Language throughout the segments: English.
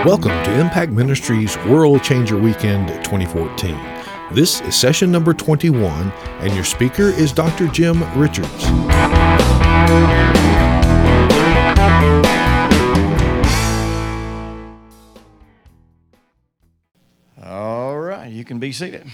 Welcome to Impact Ministries World Changer Weekend 2014. This is session number 21, and your speaker is Dr. Jim Richards. All right, you can be seated.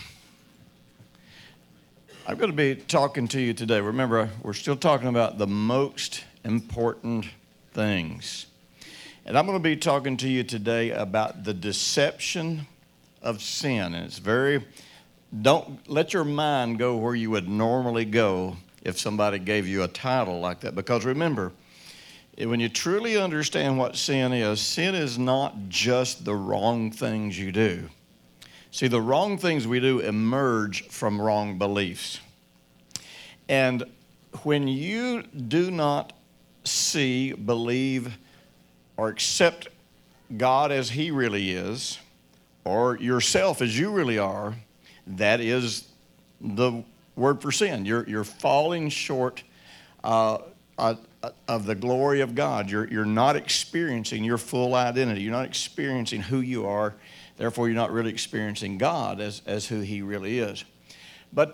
I'm going to be talking to you today. Remember, we're still talking about the most important things. And I'm going to be talking to you today about the deception of sin. And don't let your mind go where you would normally go if somebody gave you a title like that. Because remember, when you truly understand what sin is not just the wrong things you do. See, the wrong things we do emerge from wrong beliefs. And when you do not see, believe, or accept God as He really is, or yourself as you really are, that is the word for sin. You're falling short of the glory of God. You're not experiencing your full identity. You're not experiencing who you are. Therefore, you're not really experiencing God as who He really is. But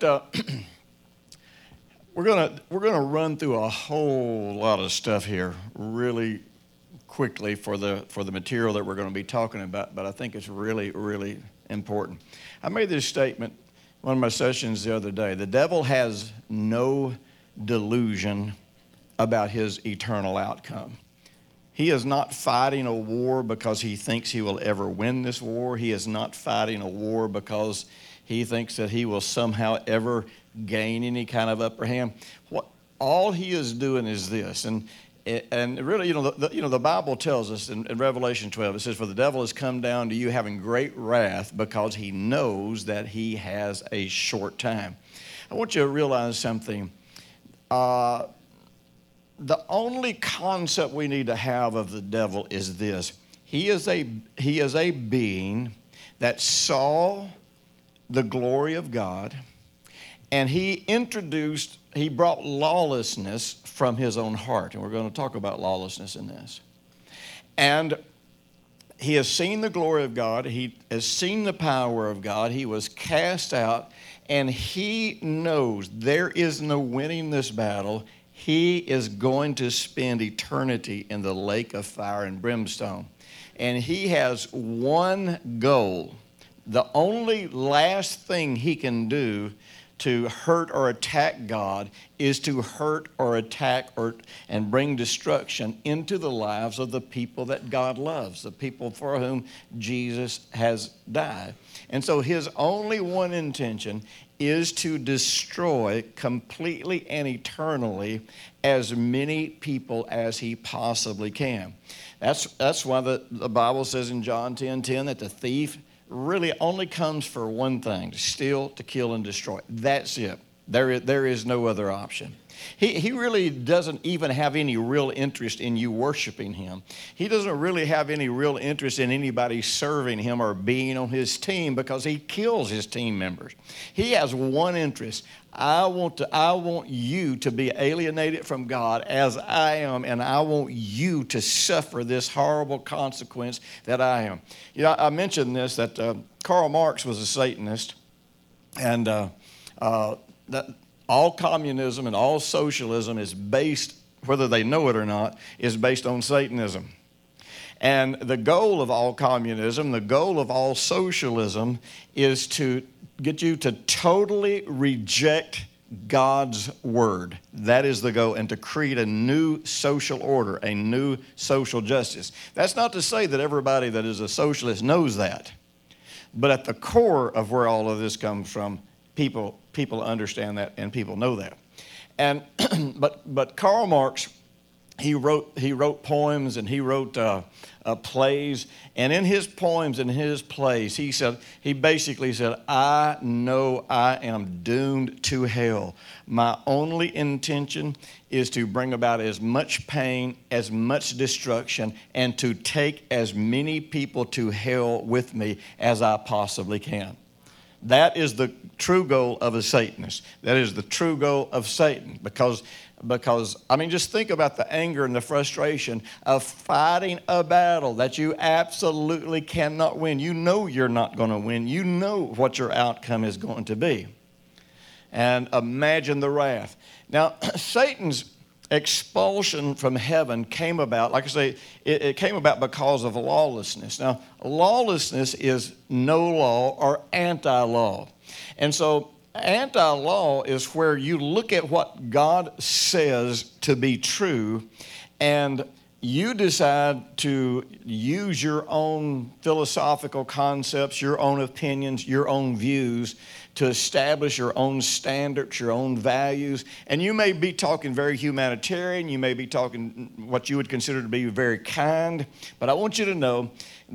we're gonna run through a whole lot of stuff here, really quickly for the material that we're going to be talking about, but I think it's really, really important. I made this statement in one of my sessions the other day. The devil has no delusion about his eternal outcome. He is not fighting a war because he thinks he will ever win this war. He is not fighting a war because he thinks that he will somehow ever gain any kind of upper hand. All he is doing is this, and really, the Bible tells us in Revelation 12, it says, "For the devil has come down to you having great wrath because he knows that he has a short time." I want you to realize something. The only concept we need to have of the devil is this. He is a being that saw the glory of God, and he brought lawlessness from his own heart. And we're going to talk about lawlessness in this. And he has seen the glory of God. He has seen the power of God. He was cast out, and he knows there is no winning this battle. He is going to spend eternity in the lake of fire and brimstone. And he has one goal. The only last thing he can do to hurt or attack God is to hurt or attack and bring destruction into the lives of the people that God loves, the people for whom Jesus has died. And so his only one intention is to destroy completely and eternally as many people as he possibly can. That's why the Bible says in John 10:10 that the thief really only comes for one thing: to steal, to kill, and destroy. That's it. There is no other option. He really doesn't even have any real interest in you worshiping him. He doesn't really have any real interest in anybody serving him or being on his team, because he kills his team members. He has one interest. I want you to be alienated from God as I am, and I want you to suffer this horrible consequence that I am. I mentioned this, that Karl Marx was a Satanist, and that all communism and all socialism is based, whether they know it or not, is based on Satanism. And the goal of all communism, the goal of all socialism, is to get you to totally reject God's word. That is the goal, and to create a new social order, a new social justice. That's not to say that everybody that is a socialist knows that. But at the core of where all of this comes from, people understand that, and people know that. And but Karl Marx, he wrote poems, and he wrote plays. And in his poems and his plays, he basically said, "I know I am doomed to hell. My only intention is to bring about as much pain, as much destruction, and to take as many people to hell with me as I possibly can." That is the true goal of a Satanist. That is the true goal of Satan, because because, I mean, just think about the anger and the frustration of fighting a battle that you absolutely cannot win. You know you're not going to win. You know what your outcome is going to be. And imagine the wrath. Now, Satan's expulsion from heaven came about, like I say, it came about because of lawlessness. Now, lawlessness is no law or anti-law. And so anti-law is where you look at what God says to be true and you decide to use your own philosophical concepts, your own opinions, your own views to establish your own standards, your own values. And you may be talking very humanitarian, you may be talking what you would consider to be very kind, but I want you to know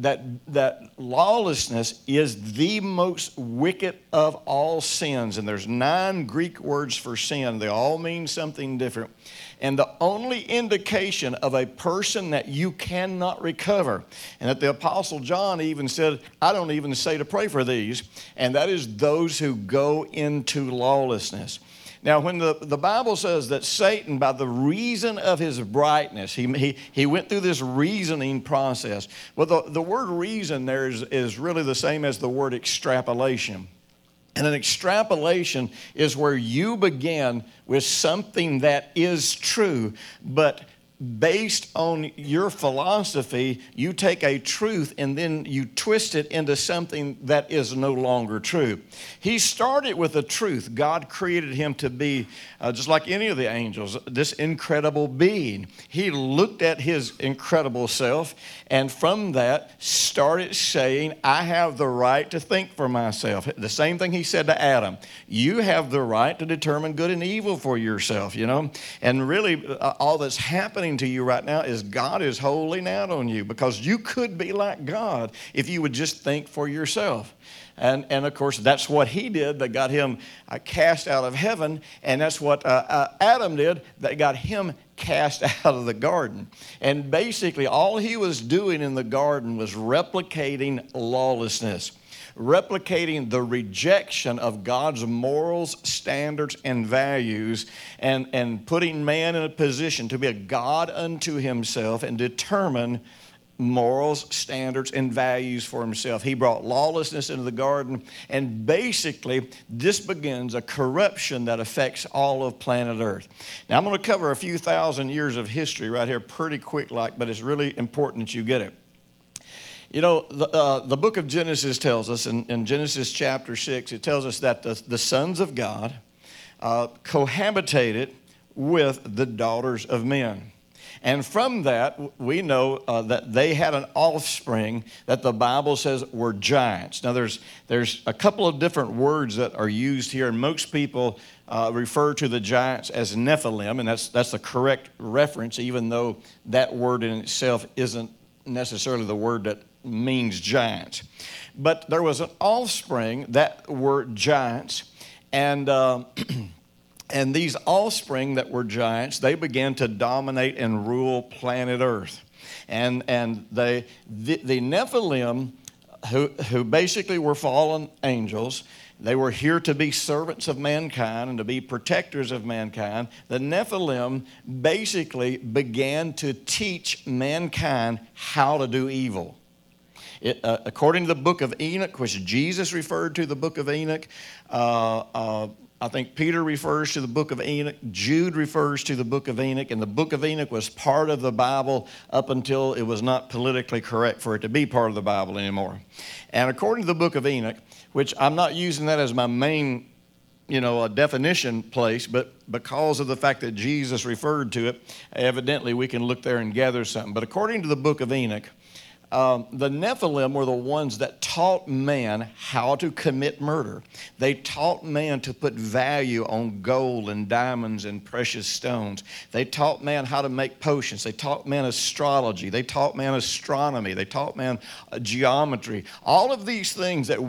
that lawlessness is the most wicked of all sins. And there's 9 Greek words for sin. They all mean something different. And the only indication of a person that you cannot recover, and that the Apostle John even said, I don't even say to pray for these, and that is those who go into lawlessness. Now, when the Bible says that Satan, by the reason of his brightness, he went through this reasoning process. Well, the word reason there is really the same as the word extrapolation. And an extrapolation is where you begin with something that is true, but based on your philosophy, you take a truth and then you twist it into something that is no longer true. He started with a truth. God created him to be, just like any of the angels, this incredible being. He looked at his incredible self and from that started saying, I have the right to think for myself. The same thing he said to Adam. You have the right to determine good and evil for yourself, you know. And really all that's happening to you right now is God is holding out on you, because you could be like God if you would just think for yourself. And of course, that's what he did that got him cast out of heaven. And that's what Adam did that got him cast out of the garden. And basically, all he was doing in the garden was replicating lawlessness, replicating the rejection of God's morals, standards, and values, and putting man in a position to be a God unto himself and determine morals, standards, and values for himself. He brought lawlessness into the garden, and basically this begins a corruption that affects all of planet Earth. Now I'm going to cover a few thousand years of history right here pretty quick like, but it's really important that you get it. You know, the book of Genesis tells us, in Genesis chapter 6, it tells us that the sons of God cohabitated with the daughters of men. And from that, we know that they had an offspring that the Bible says were giants. Now, there's a couple of different words that are used here, and most people refer to the giants as Nephilim, and that's the correct reference, even though that word in itself isn't necessarily the word that means giants. But there was an offspring that were giants, and and these offspring that were giants, they began to dominate and rule planet Earth. And the Nephilim, who basically were fallen angels, they were here to be servants of mankind and to be protectors of mankind. The Nephilim basically began to teach mankind how to do evil. According to the book of Enoch, which Jesus referred to the book of Enoch, I think Peter refers to the book of Enoch, Jude refers to the book of Enoch, and the book of Enoch was part of the Bible up until it was not politically correct for it to be part of the Bible anymore. And according to the book of Enoch, which I'm not using that as my main, definition place, but because of the fact that Jesus referred to it, evidently we can look there and gather something. But according to the book of Enoch, the Nephilim were the ones that taught man how to commit murder. They taught man to put value on gold and diamonds and precious stones. They taught man how to make potions. They taught man astrology. They taught man astronomy. They taught man geometry. All of these things that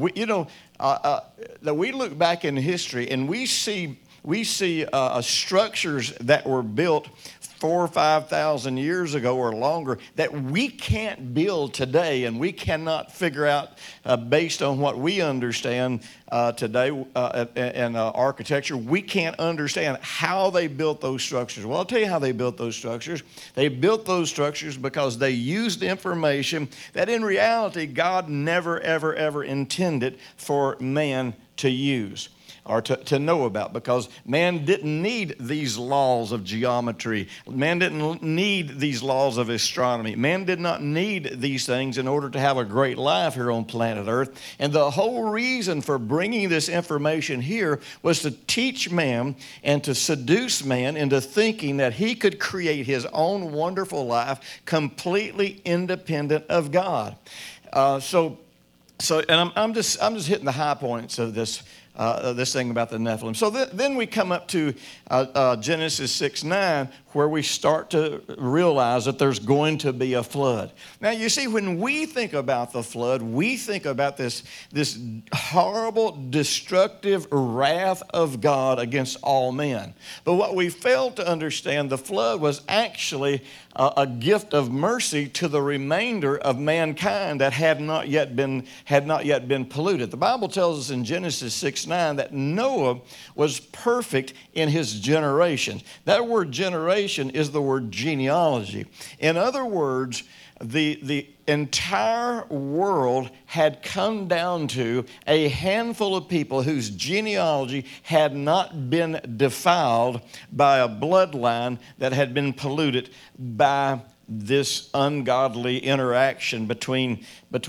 that we look back in history and we see structures that were built 4,000 or 5,000 years ago or longer that we can't build today, and we cannot figure out, based on what we understand today in architecture, we can't understand how they built those structures. Well, I'll tell you how they built those structures. They built those structures because they used information that in reality God never, ever, ever intended for man to use or to know about, because man didn't need these laws of geometry. Man didn't need these laws of astronomy. Man did not need these things in order to have a great life here on planet Earth. And the whole reason for bringing this information here was to teach man and to seduce man into thinking that he could create his own wonderful life completely independent of God. So, and I'm just hitting the high points of this thing about the Nephilim. So then we come up to Genesis 6:9, where we start to realize that there's going to be a flood. Now, you see, when we think about the flood, we think about this horrible, destructive wrath of God against all men. But what we fail to understand, the flood was actually a gift of mercy to the remainder of mankind that had not yet been polluted. The Bible tells us in Genesis 6:9 that Noah was perfect in his generation. That word generation is the word genealogy. In other words, the entire world had come down to a handful of people whose genealogy had not been defiled by a bloodline that had been polluted by this ungodly interaction between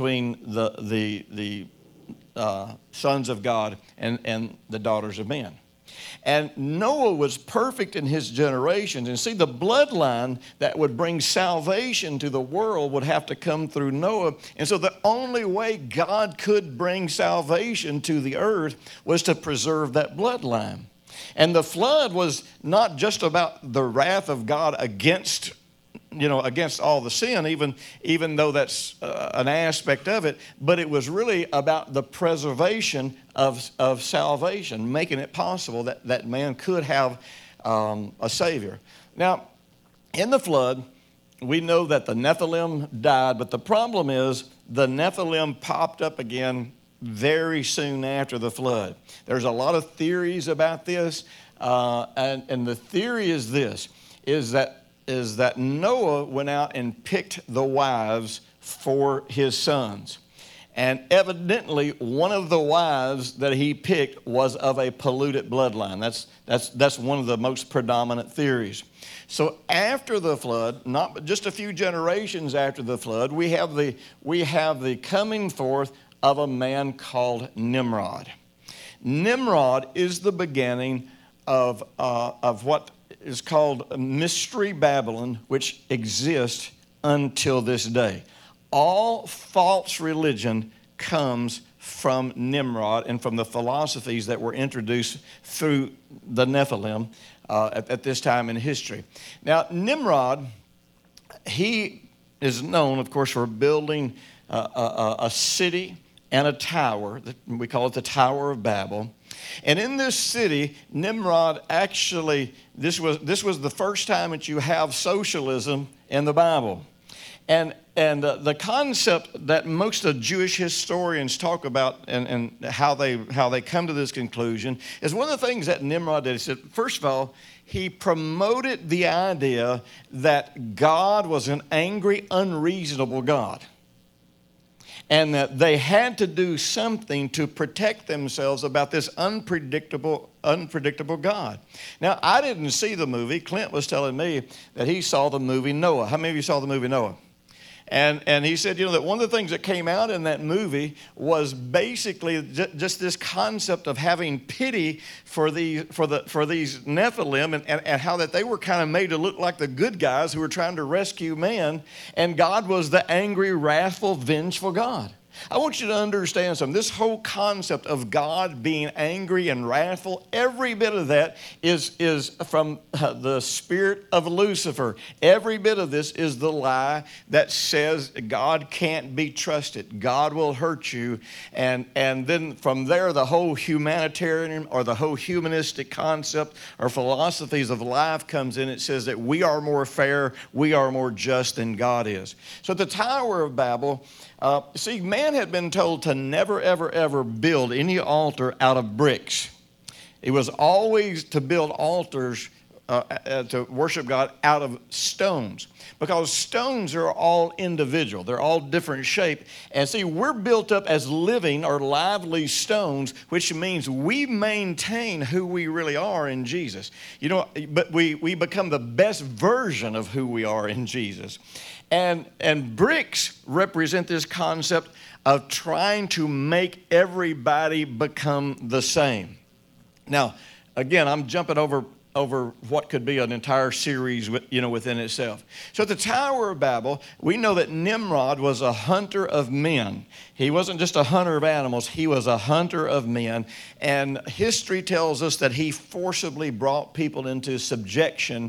the sons of God and the daughters of men. And Noah was perfect in his generations. And see, the bloodline that would bring salvation to the world would have to come through Noah. And so the only way God could bring salvation to the earth was to preserve that bloodline. And the flood was not just about the wrath of God against all the sin, even though that's an aspect of it, but it was really about the preservation of salvation, making it possible that man could have a Savior. Now, in the flood, we know that the Nephilim died, but the problem is the Nephilim popped up again very soon after the flood. There's a lot of theories about this, and the theory is this, is that Noah went out and picked the wives for his sons. And evidently, one of the wives that he picked was of a polluted bloodline. That's one of the most predominant theories. So after the flood, not just a few generations after the flood, we have the coming forth of a man called Nimrod. Nimrod is the beginning of what is called Mystery Babylon, which exists until this day. All false religion comes from Nimrod and from the philosophies that were introduced through the Nephilim at this time in history. Now, Nimrod, he is known, of course, for building a city and a tower. We call it the Tower of Babel. And in this city, Nimrod actually, this was the first time that you have socialism in the Bible. And the concept that most of Jewish historians talk about and how they come to this conclusion is one of the things that Nimrod did. He said, first of all, he promoted the idea that God was an angry, unreasonable God, and that they had to do something to protect themselves about this unpredictable God. Now, I didn't see the movie. Clint was telling me that he saw the movie Noah. How many of you saw the movie Noah? And he said, that one of the things that came out in that movie was basically just this concept of having pity for these Nephilim and how that they were kind of made to look like the good guys who were trying to rescue man, and God was the angry, wrathful, vengeful God. I want you to understand something. This whole concept of God being angry and wrathful, every bit of that is from the spirit of Lucifer. Every bit of this is the lie that says God can't be trusted. God will hurt you. And then from there, the whole humanitarian or the whole humanistic concept or philosophies of life comes in. It says that we are more fair, we are more just than God is. So at the Tower of Babel, see, man had been told to never, ever, ever build any altar out of bricks. It was always to build altars to worship God out of stones, because stones are all individual. They're all different shape. And see, we're built up as living or lively stones, which means we maintain who we really are in Jesus. You know, but we become the best version of who we are in Jesus. And bricks represent this concept of trying to make everybody become the same. Now, again, I'm jumping over what could be an entire series within itself. So at the Tower of Babel, we know that Nimrod was a hunter of men. He wasn't just a hunter of animals, he was a hunter of men. And history tells us that he forcibly brought people into subjection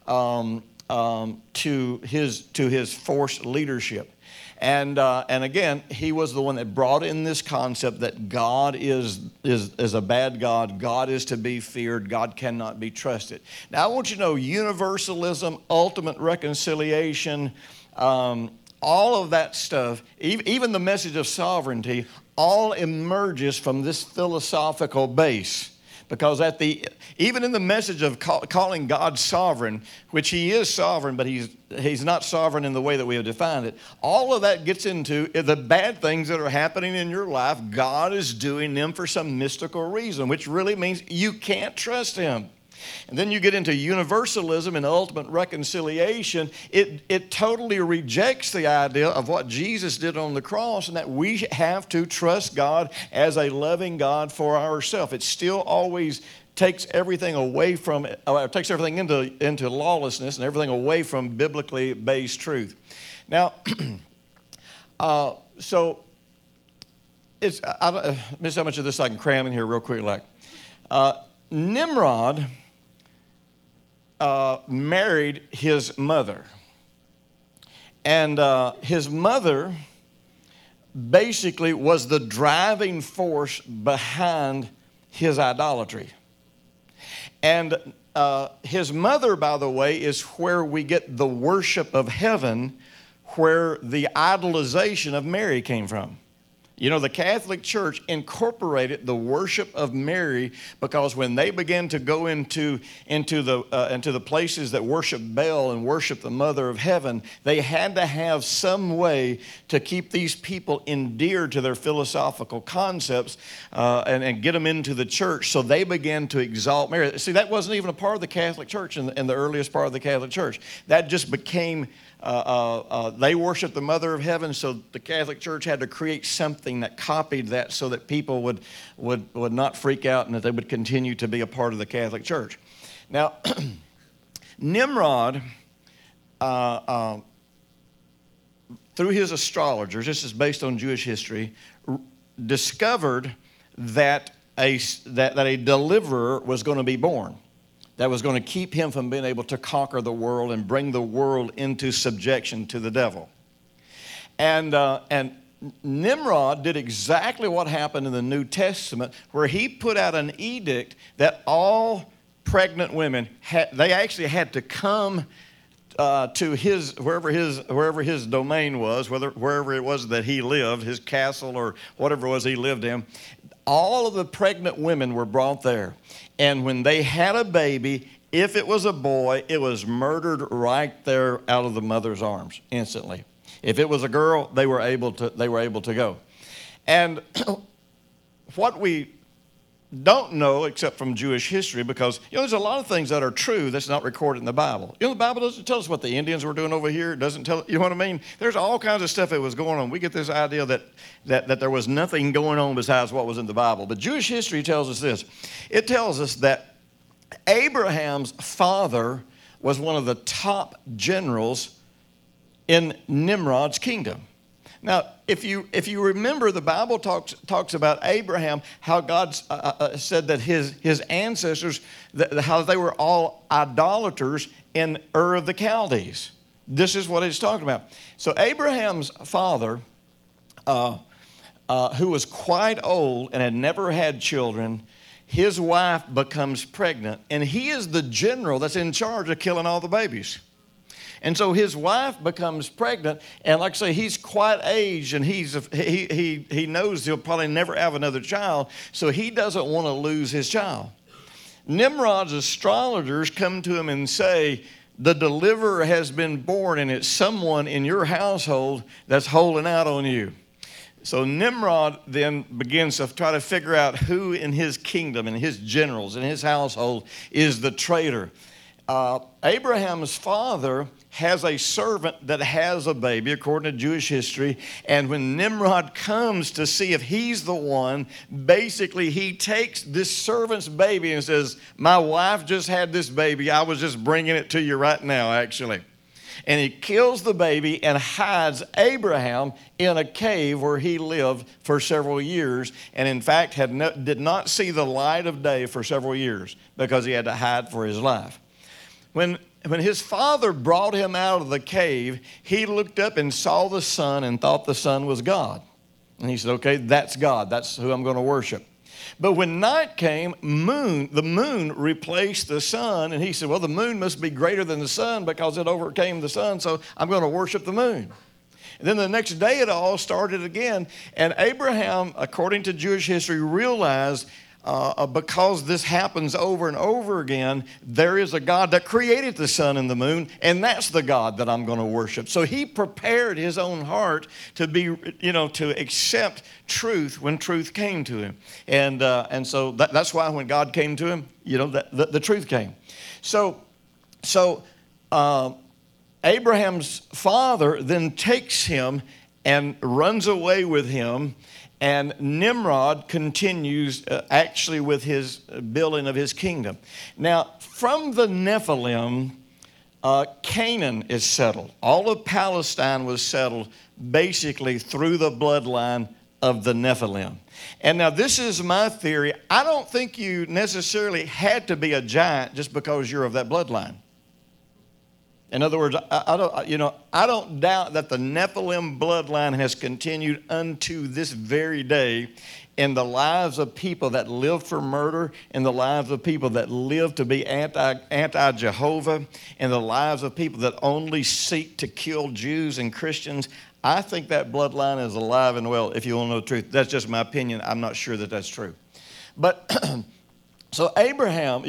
to his forced leadership. And again, he was the one that brought in this concept that God is a bad God. God is to be feared. God cannot be trusted. Now, I want you to know universalism, ultimate reconciliation, all of that stuff, even the message of sovereignty, all emerges from this philosophical base. Because even in the message of calling God sovereign, which he is sovereign, but he's not sovereign in the way that we have defined it, all of that gets into the bad things that are happening in your life. God is doing them for some mystical reason, which really means you can't trust him. And then you get into universalism and ultimate reconciliation. It totally rejects the idea of what Jesus did on the cross, and that we have to trust God as a loving God for ourselves. It still always takes everything away from takes everything into lawlessness and everything away from biblically based truth. Now, so it's let me see how much of this I can cram in here real quick. Nimrod married his mother. And his mother basically was the driving force behind his idolatry. And his mother, by the way, is where we get the worship of heaven, where the idolization of Mary came from. You know, the Catholic Church incorporated the worship of Mary because when they began to go into the places that worship Baal and worship the Mother of Heaven, they had to have some way to keep these people endeared to their philosophical concepts and get them into the church. So they began to exalt Mary. See, that wasn't even a part of the Catholic Church in the earliest part of the Catholic Church. That just became... they worshiped the Mother of Heaven, so the Catholic Church had to create something that copied that so that people would not freak out and that they would continue to be a part of the Catholic Church. Now, Nimrod, through his astrologers, this is based on Jewish history, discovered that a deliverer was going to be born, that was going to keep him from being able to conquer the world and bring the world into subjection to the devil. And Nimrod did exactly what happened in the New Testament, where he put out an edict that all pregnant women, they actually had to come to wherever his domain was, wherever it was that he lived, his castle or whatever it was he lived in. All of the pregnant women were brought there. And when they had a baby, if it was a boy, it was murdered right there out of the mother's arms instantly. If it was a girl, they were able to go. And what we don't know, except from Jewish history, because there's a lot of things that are true that's not recorded in the Bible. The Bible doesn't tell us what the Indians were doing over here. It doesn't tell, you know what I mean? There's all kinds of stuff that was going on. We get this idea that there was nothing going on besides what was in the Bible. But Jewish history tells us this. It tells us that Abraham's father was one of the top generals in Nimrod's kingdom. Now, if you remember, the Bible talks about Abraham, how God said that his ancestors, how they were all idolaters in Ur of the Chaldees. This is what he's talking about. So Abraham's father, who was quite old and had never had children, his wife becomes pregnant, and he is the general that's in charge of killing all the babies. And so his wife becomes pregnant, and like I say, he's quite aged, and he knows he'll probably never have another child, so he doesn't want to lose his child. Nimrod's astrologers come to him and say, the deliverer has been born, and it's someone in your household that's holding out on you. So Nimrod then begins to try to figure out who in his kingdom, and his generals, in his household, is the traitor. Abraham's father has a servant that has a baby, according to Jewish history. And when Nimrod comes to see if he's the one, basically he takes this servant's baby and says, my wife just had this baby. I was just bringing it to you right now, actually. And he kills the baby and hides Abraham in a cave where he lived for several years. And in fact, did not see the light of day for several years because he had to hide for his life. When his father brought him out of the cave, he looked up and saw the sun and thought the sun was God. And he said, okay, that's God. That's who I'm going to worship. But when night came, the moon replaced the sun. And he said, well, the moon must be greater than the sun because it overcame the sun, so I'm going to worship the moon. And then the next day it all started again. And Abraham, according to Jewish history, realized because this happens over and over again, there is a God that created the sun and the moon, and that's the God that I'm going to worship. So he prepared his own heart to be, to accept truth when truth came to him. And so that's why when God came to him, the truth came. So Abraham's father then takes him and runs away with him. And Nimrod continues actually with his building of his kingdom. Now, from the Nephilim, Canaan is settled. All of Palestine was settled basically through the bloodline of the Nephilim. And now this is my theory. I don't think you necessarily had to be a giant just because you're of that bloodline. In other words, I don't doubt that the Nephilim bloodline has continued unto this very day in the lives of people that live for murder, in the lives of people that live to be anti-Jehovah, in the lives of people that only seek to kill Jews and Christians. I think that bloodline is alive and well, if you want to know the truth. That's just my opinion. I'm not sure that that's true. But so Abraham,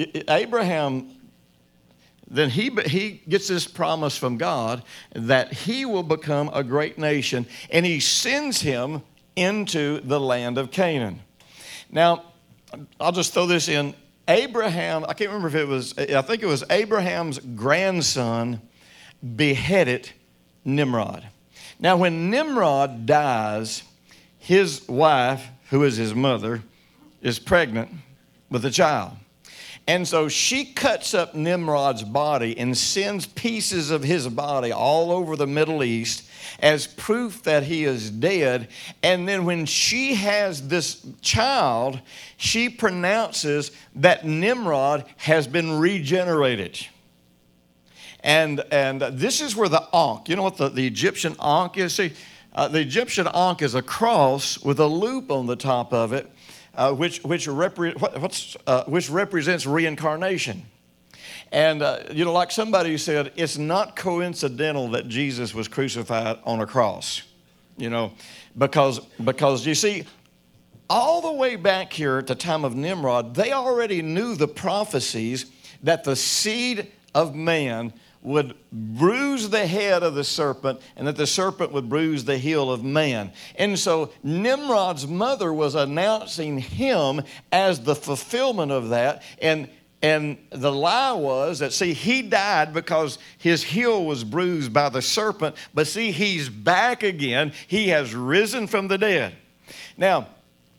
then he gets this promise from God that he will become a great nation, and he sends him into the land of Canaan. Now, I'll just throw this in. Abraham, I can't remember if I think it was Abraham's grandson beheaded Nimrod. Now, when Nimrod dies, his wife, who is his mother, is pregnant with a child. And so she cuts up Nimrod's body and sends pieces of his body all over the Middle East as proof that he is dead. And then when she has this child, she pronounces that Nimrod has been regenerated. And this is where the Ankh, you know what the Egyptian Ankh is? See, the Egyptian Ankh is a cross with a loop on the top of it. Which represents reincarnation. And, like somebody said, it's not coincidental that Jesus was crucified on a cross, because you see, all the way back here at the time of Nimrod, they already knew the prophecies that the seed of man would bruise the head of the serpent, and that the serpent would bruise the heel of man. And so Nimrod's mother was announcing him as the fulfillment of that. And the lie was that, see, he died because his heel was bruised by the serpent. But see, he's back again. He has risen from the dead. Now,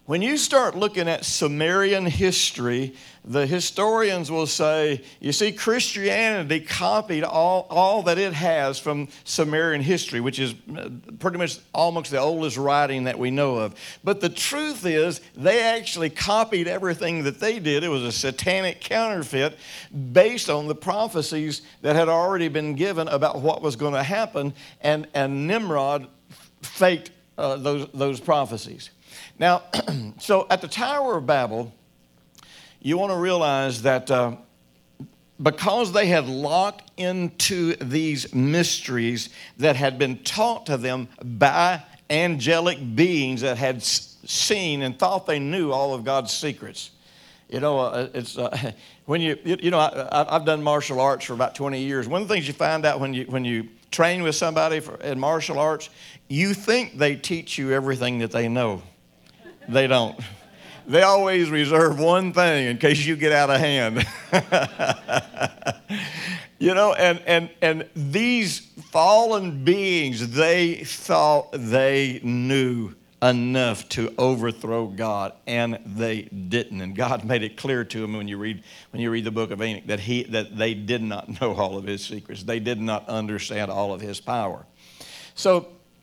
When you start looking at Sumerian history, the historians will say, you see, Christianity copied all that it has from Sumerian history, which is pretty much almost the oldest writing that we know of. But the truth is, they actually copied everything that they did. It was a satanic counterfeit based on the prophecies that had already been given about what was going to happen, and Nimrod faked those prophecies. Now, so at the Tower of Babel, you want to realize that because they had locked into these mysteries that had been taught to them by angelic beings that had seen and thought they knew all of God's secrets. You know, when I've done martial arts for about 20 years. One of the things you find out when you train with somebody in martial arts, you think they teach you everything that they know. They don't. They always reserve one thing in case you get out of hand. You know, and these fallen beings, they thought they knew enough to overthrow God, and they didn't. And God made it clear to them when you read the book of Enoch that they did not know all of his secrets. They did not understand all of his power. So,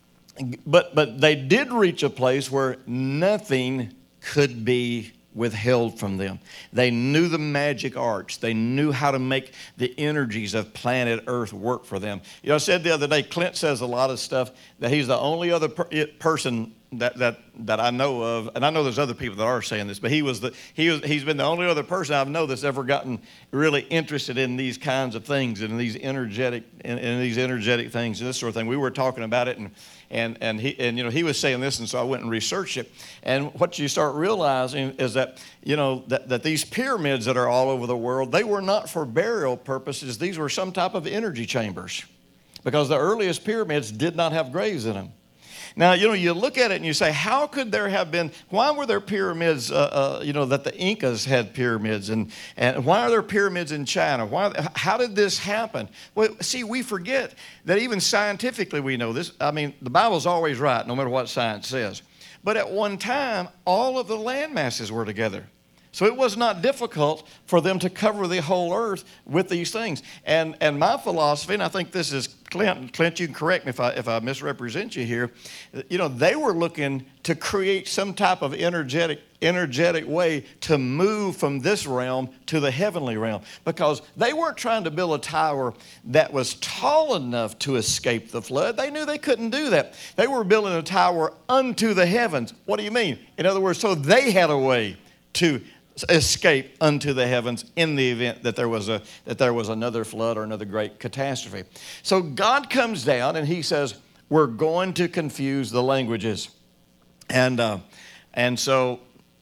but they did reach a place where nothing could be withheld from them. They knew the magic arts. They knew how to make the energies of planet Earth work for them. You know, I said the other day, Clint says a lot of stuff that he's the only other person that I know of, and I know there's other people that are saying this, but he's been the only other person I know that's ever gotten really interested in these kinds of things and in these energetic things and this sort of thing. We were talking about it, and he was saying this, and so I went and researched it. And what you start realizing is that that these pyramids that are all over the world, they were not for burial purposes. These were some type of energy chambers, because the earliest pyramids did not have graves in them. Now, you look at it and you say, how could there have been, why were there pyramids, that the Incas had pyramids, and why are there pyramids in China? How did this happen? Well, see, we forget that even scientifically we know this. I mean, the Bible's always right, no matter what science says. But at one time, all of the land masses were together. So it was not difficult for them to cover the whole earth with these things. And my philosophy, and I think this is Clint, you can correct me if I misrepresent you here. They were looking to create some type of energetic way to move from this realm to the heavenly realm, because they weren't trying to build a tower that was tall enough to escape the flood. They knew they couldn't do that. They were building a tower unto the heavens. What do you mean? In other words, so they had a way to escape unto the heavens in the event that there was another flood or another great catastrophe. So God comes down and he says, we're going to confuse the languages. And so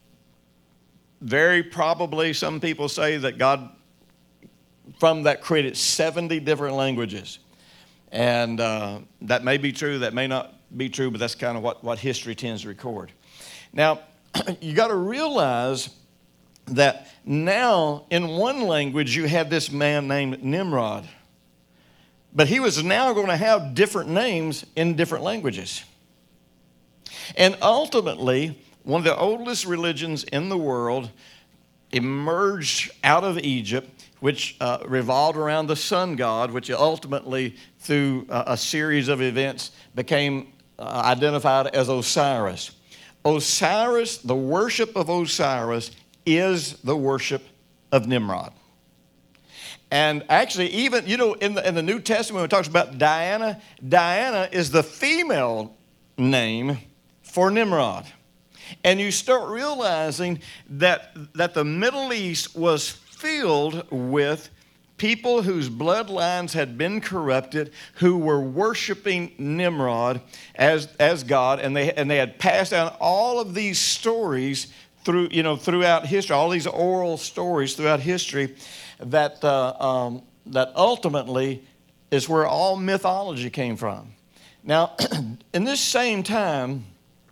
very probably some people say that God from that created 70 different languages. And that may be true, that may not be true, but that's kind of what history tends to record. Now, you got to realize that now in one language you had this man named Nimrod, but he was now going to have different names in different languages. And ultimately, one of the oldest religions in the world emerged out of Egypt, which revolved around the sun god, which ultimately, through a series of events, became identified as Osiris. Osiris, the worship of Osiris, is the worship of Nimrod. And actually, even, in the New Testament, when it talks about Diana, Diana is the female name for Nimrod. And you start realizing that the Middle East was filled with people whose bloodlines had been corrupted, who were worshiping Nimrod as God, and they had passed down all of these stories throughout history, all these oral stories throughout history, that ultimately is where all mythology came from. Now, in this same time,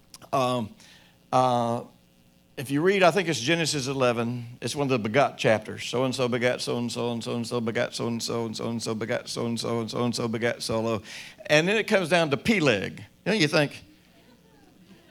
if you read, I think it's Genesis 11, it's one of the begot chapters. So-and-so begat so-and-so, and so-and-so begat so-and-so, and so-and-so begat so-and-so, and so-and-so begat so-and-so. And then it comes down to Peleg. You think,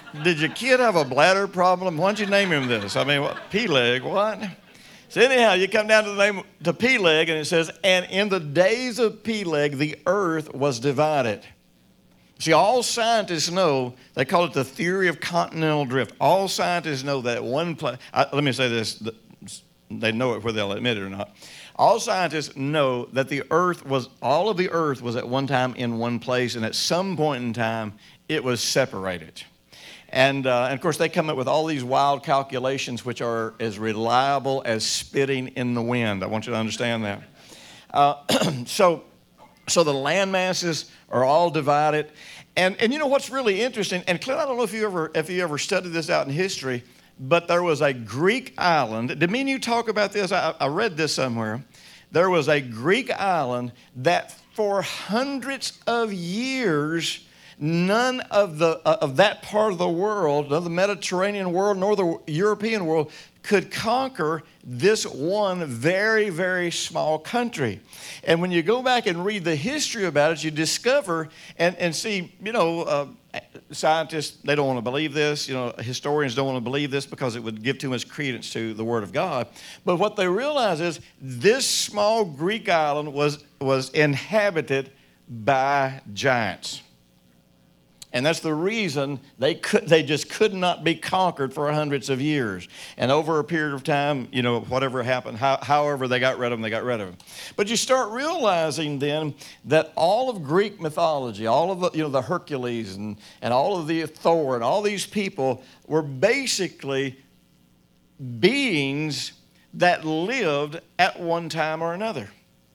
Did your kid have a bladder problem? Why don't you name him this? I mean, what? Peleg, what? So anyhow, you come down to the name to Peleg, and it says, and in the days of Peleg, the earth was divided. See, all scientists know, they call it the theory of continental drift. All scientists know that one place, let me say this, they know it whether they'll admit it or not. All scientists know that all of the earth was at one time in one place, and at some point in time, it was separated. And of course, they come up with all these wild calculations, which are as reliable as spitting in the wind. I want you to understand that. So the land masses are all divided. And you know what's really interesting, and Clint, I don't know if you ever studied this out in history, but there was a Greek island. Did me and you talk about this? I read this somewhere. There was a Greek island that for hundreds of years, none of that part of the world, none of the Mediterranean world, nor the European world, could conquer this one very, very small country. And when you go back and read the history about it, you discover and see, scientists, they don't want to believe this. Historians don't want to believe this because it would give too much credence to the Word of God. But what they realize is this small Greek island was inhabited by giants. And that's the reason they just could not be conquered for hundreds of years. And over a period of time, whatever happened, however they got rid of them, they got rid of them. But you start realizing then that all of Greek mythology, all of the Hercules and all of the Thor and all these people were basically beings that lived at one time or another.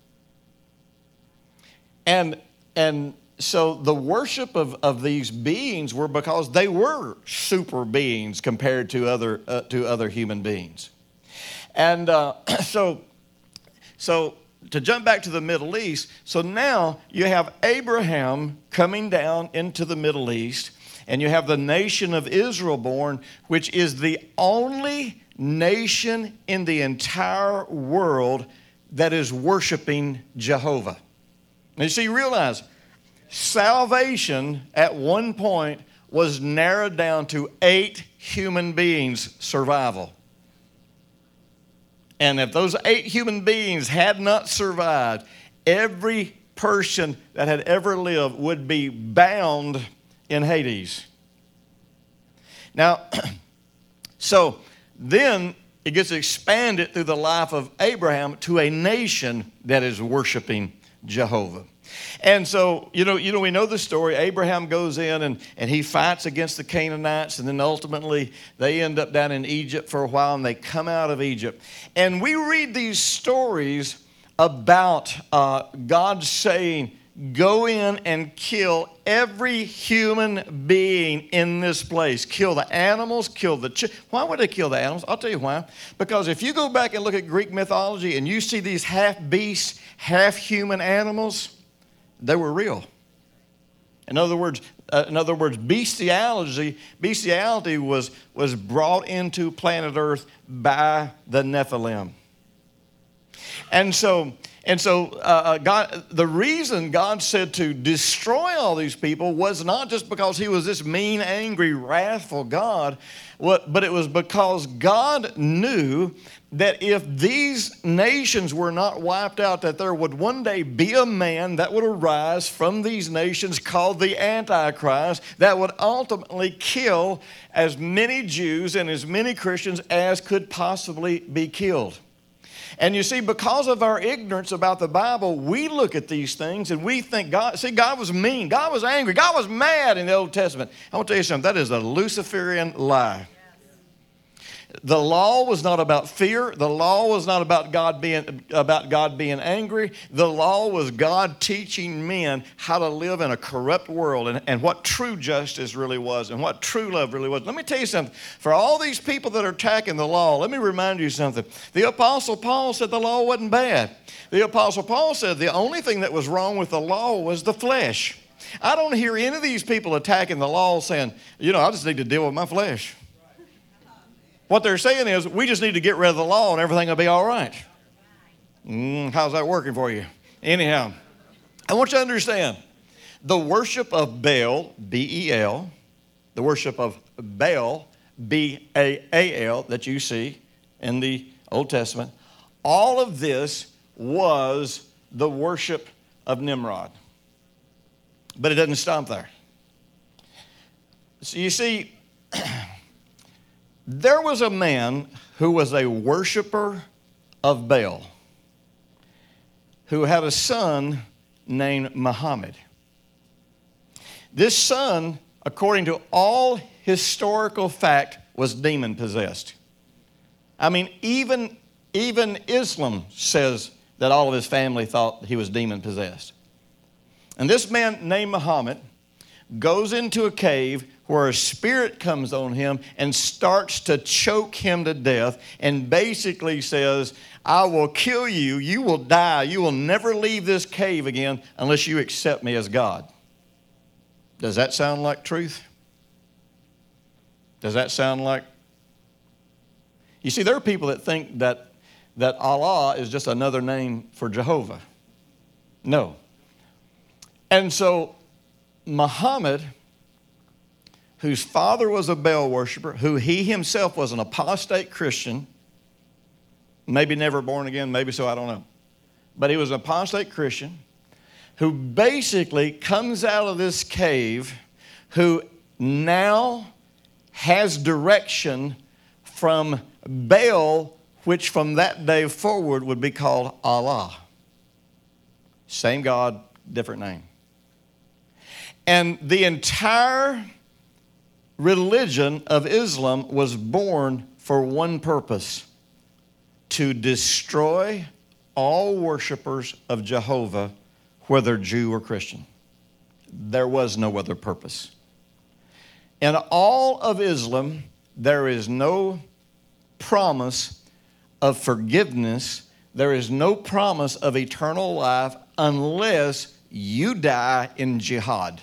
And so the worship of these beings were because they were super beings compared to other human beings. And so to jump back to the Middle East, so now you have Abraham coming down into the Middle East, and you have the nation of Israel born, which is the only nation in the entire world that is worshiping Jehovah. And you see, you realize salvation at one point was narrowed down to 8 human beings' survival. And if those 8 human beings had not survived, every person that had ever lived would be bound in Hades. Now, so then it gets expanded through the life of Abraham to a nation that is worshiping Jehovah. And so, we know the story. Abraham goes in and he fights against the Canaanites, and then ultimately they end up down in Egypt for a while, and they come out of Egypt. And we read these stories about God saying, go in and kill every human being in this place. Kill the animals, kill the children. Why would they kill the animals? I'll tell you why. Because if you go back and look at Greek mythology and you see these half-beast, half-human animals, they were real. In other words, bestiality was brought into planet Earth by the Nephilim. And so God, the reason God said to destroy all these people was not just because he was this mean, angry, wrathful God, but it was because God knew that if these nations were not wiped out, that there would one day be a man that would arise from these nations called the Antichrist that would ultimately kill as many Jews and as many Christians as could possibly be killed. And you see, because of our ignorance about the Bible, we look at these things and we think God was mean, God was angry, God was mad in the Old Testament. I want to tell you something, that is a Luciferian lie. The law was not about fear. The law was not about God being angry. The law was God teaching men how to live in a corrupt world and what true justice really was and what true love really was. Let me tell you something. For all these people that are attacking the law, let me remind you something. The Apostle Paul said the law wasn't bad. The Apostle Paul said the only thing that was wrong with the law was the flesh. I don't hear any of these people attacking the law saying, I just need to deal with my flesh. What they're saying is, we just need to get rid of the law and everything will be all right. How's that working for you? Anyhow, I want you to understand, the worship of Baal, B-E-L, the worship of Baal, B-A-A-L, that you see in the Old Testament, all of this was the worship of Nimrod. But it doesn't stop there. So you see, there was a man who was a worshiper of Baal who had a son named Muhammad. This son, according to all historical fact, was demon-possessed. I mean, even Islam says that all of his family thought he was demon-possessed. And this man named Muhammad goes into a cave where a spirit comes on him and starts to choke him to death and basically says, I will kill you, you will die, you will never leave this cave again unless you accept me as God. Does that sound like truth? Does that sound like... You see, there are people that think that Allah is just another name for Jehovah. No. And so Muhammad, whose father was a Baal worshiper, who he himself was an apostate Christian, maybe never born again, maybe so, I don't know. But he was an apostate Christian who basically comes out of this cave, who now has direction from Baal, which from that day forward would be called Allah. Same God, different name. And the entire religion of Islam was born for one purpose: to destroy all worshipers of Jehovah, whether Jew or Christian. There was no other purpose. In all of Islam, there is no promise of forgiveness. There is no promise of eternal life unless you die in jihad.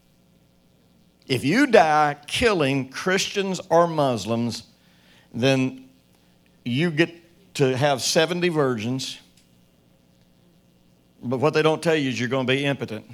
If you die killing Christians or Muslims, then you get to have 70 virgins. But what they don't tell you is you're going to be impotent.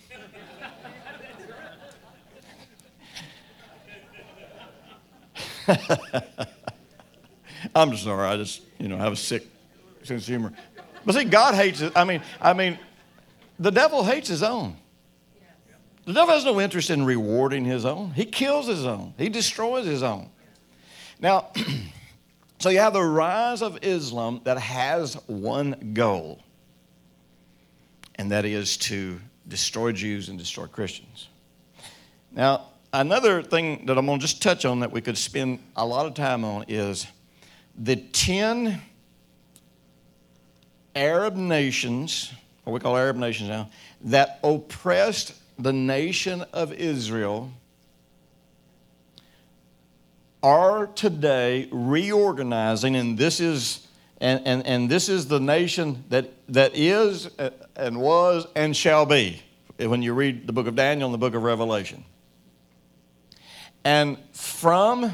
I'm sorry, I just, have a sick sense of humor. But see, God hates it. I mean, the devil hates his own. The devil has no interest in rewarding his own. He kills his own. He destroys his own. Now, so you have the rise of Islam that has one goal, and that is to destroy Jews and destroy Christians. Now, another thing that I'm going to just touch on that we could spend a lot of time on is the 10 Arab nations, what we call Arab nations now, that oppressed the nation of Israel are today reorganizing, and this is this is the nation that is and was and shall be when you read the book of Daniel and the book of Revelation. And from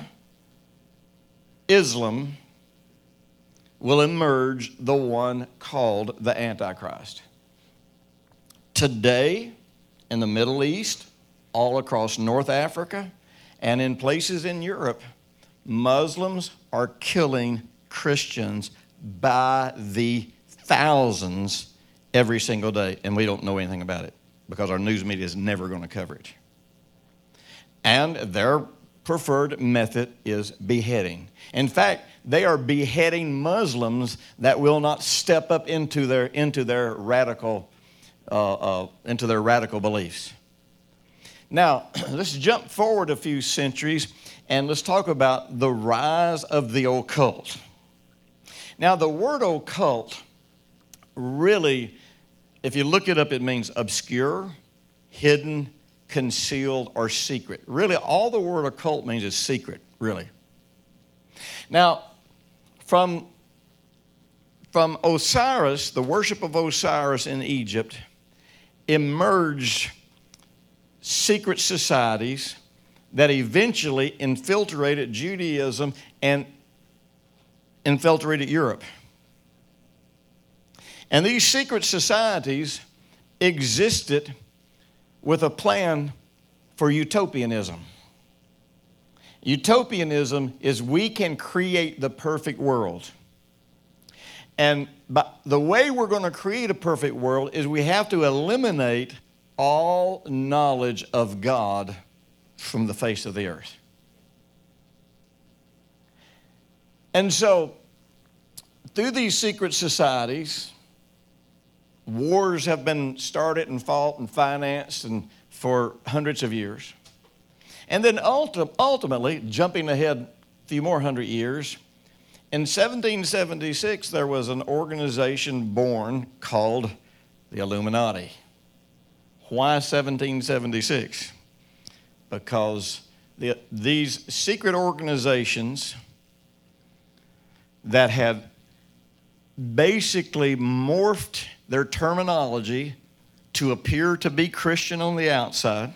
Islam will emerge the one called the Antichrist. Today, in the Middle East, all across North Africa, and in places in Europe, Muslims are killing Christians by the thousands every single day, and we don't know anything about it because our news media is never going to cover it. And their preferred method is beheading. In fact, they are beheading Muslims that will not step up into their radical beliefs. Now, let's jump forward a few centuries and let's talk about the rise of the occult. Now, the word occult really, if you look it up, it means obscure, hidden, concealed, or secret. Really, all the word occult means is secret, really. Now, from Osiris, the worship of Osiris in Egypt, emerged secret societies that eventually infiltrated Judaism and infiltrated Europe. And these secret societies existed with a plan for utopianism. Utopianism is we can create the perfect world. And the way we're going to create a perfect world is we have to eliminate all knowledge of God from the face of the earth. And so, through these secret societies, wars have been started and fought and financed and for hundreds of years. And then ultimately, jumping ahead a few more hundred years, in 1776, there was an organization born called the Illuminati. Why 1776? Because these secret organizations that had basically morphed their terminology to appear to be Christian on the outside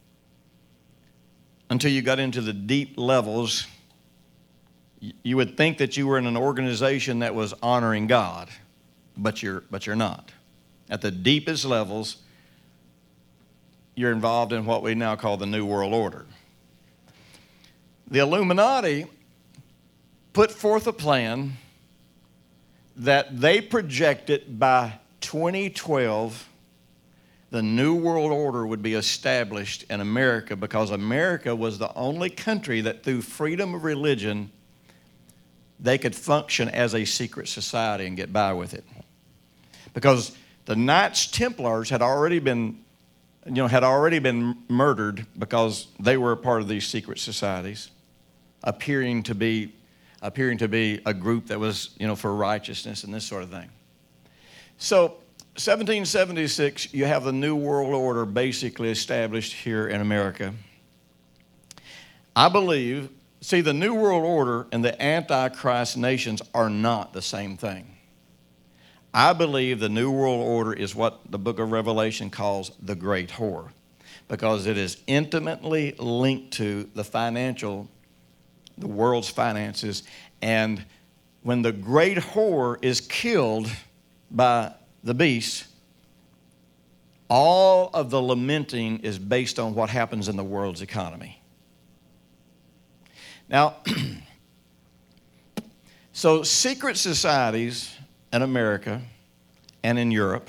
until you got into the deep levels. You would think that you were in an organization that was honoring God, but you're not. At the deepest levels, you're involved in what we now call the New World Order. The Illuminati put forth a plan that they projected by 2012 the New World Order would be established in America, because America was the only country that through freedom of religion they could function as a secret society and get by with it. Because the Knights Templars had already been murdered because they were a part of these secret societies, appearing to be a group that was, for righteousness and this sort of thing. So 1776, you have the New World Order basically established here in America. I believe, the New World Order and the Antichrist nations are not the same thing. I believe the New World Order is what the book of Revelation calls the Great Whore, because it is intimately linked to the world's finances. And when the Great Whore is killed by the beast, all of the lamenting is based on what happens in the world's economy. Now, so secret societies in America and in Europe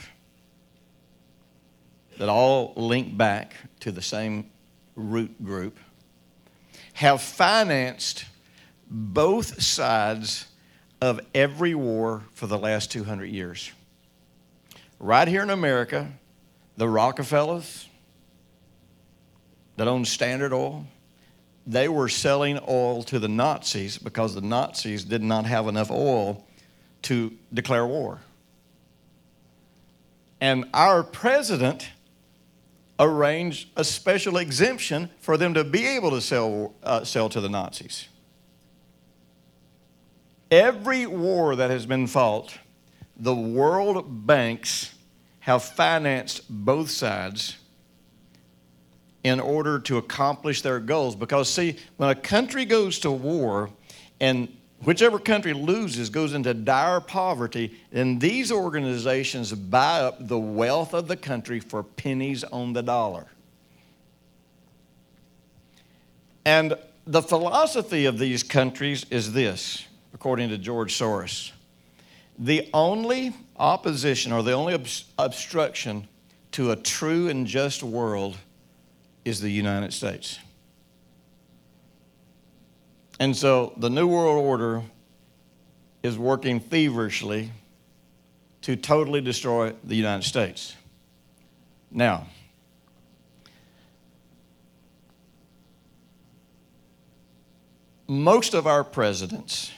that all link back to the same root group have financed both sides of every war for the last 200 years. Right here in America, the Rockefellers that owned Standard Oil, they were selling oil to the Nazis because the Nazis did not have enough oil to declare war. And our president arranged a special exemption for them to be able to sell to the Nazis. Every war that has been fought, the world banks have financed both sides in order to accomplish their goals. Because, see, when a country goes to war and whichever country loses goes into dire poverty, then these organizations buy up the wealth of the country for pennies on the dollar. And the philosophy of these countries is this, according to George Soros: the only opposition or the only obstruction to a true and just world is the United States. And so the New World Order is working feverishly to totally destroy the United States. Now, most of our presidents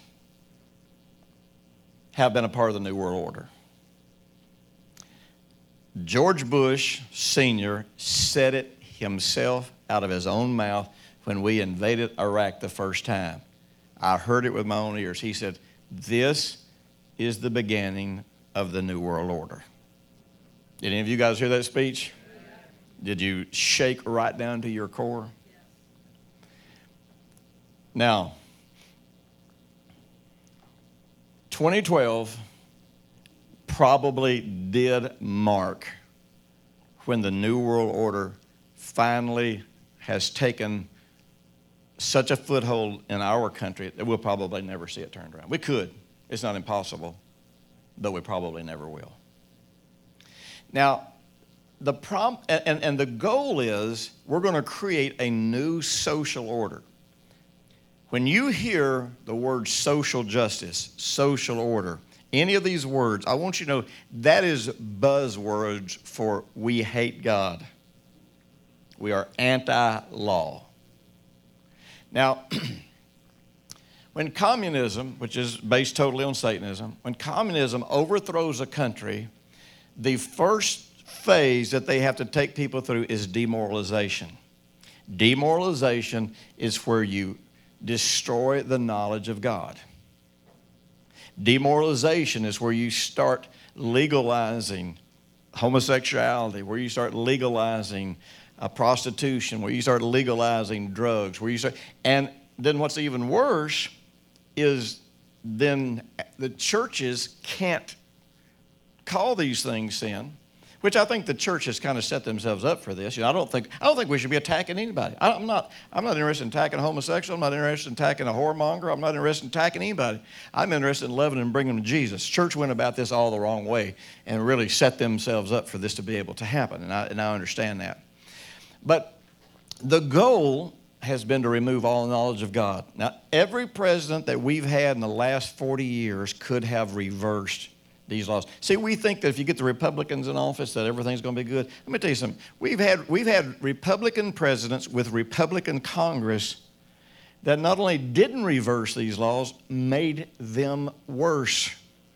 have been a part of the New World Order. George Bush Sr. said it himself out of his own mouth when we invaded Iraq the first time. I heard it with my own ears. He said, "This is the beginning of the New World Order." Did any of you guys hear that speech? Did you shake right down to your core? Now, 2012 probably did mark when the New World Order finally has taken such a foothold in our country that we'll probably never see it turned around. We could. It's not impossible, but we probably never will. Now, the goal is we're going to create a new social order. When you hear the word social justice, social order, any of these words, I want you to know that is buzzwords for we hate God. We are anti-law. Now, when communism, which is based totally on Satanism, when communism overthrows a country, the first phase that they have to take people through is demoralization. Demoralization is where you destroy the knowledge of God. Demoralization is where you start legalizing homosexuality, where you start legalizing prostitution, where you start legalizing drugs, and then what's even worse is then the churches can't call these things sin, which I think the church has kind of set themselves up for this. I don't think we should be attacking anybody. I'm not interested in attacking a homosexual. I'm not interested in attacking a whoremonger. I'm not interested in attacking anybody. I'm interested in loving and bringing them to Jesus. Church went about this all the wrong way and really set themselves up for this to be able to happen, and I understand that. But the goal has been to remove all knowledge of God. Now, every president that we've had in the last 40 years could have reversed these laws. See, we think that if you get the Republicans in office that everything's going to be good. Let me tell you something. We've had Republican presidents with Republican Congress that not only didn't reverse these laws, made them worse.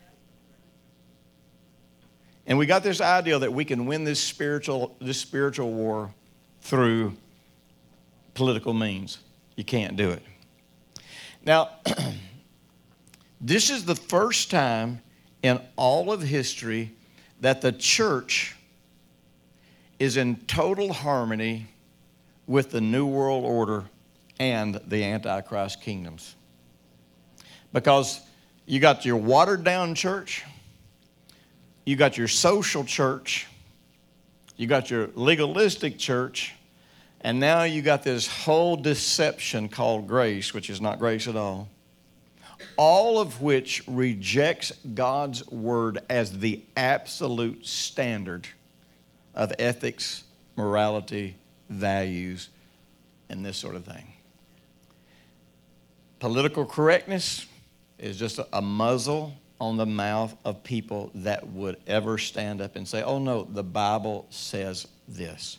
And we got this idea that we can win this spiritual war through political means. You can't do it. Now, this is the first time in all of history that the church is in total harmony with the New World Order and the Antichrist kingdoms. Because you got your watered down church, you got your social church, you got your legalistic church, and now you got this whole deception called grace, which is not grace at all of which rejects God's word as the absolute standard of ethics, morality, values, and this sort of thing. Political correctness is just a muzzle on the mouth of people that would ever stand up and say, oh no, the Bible says this.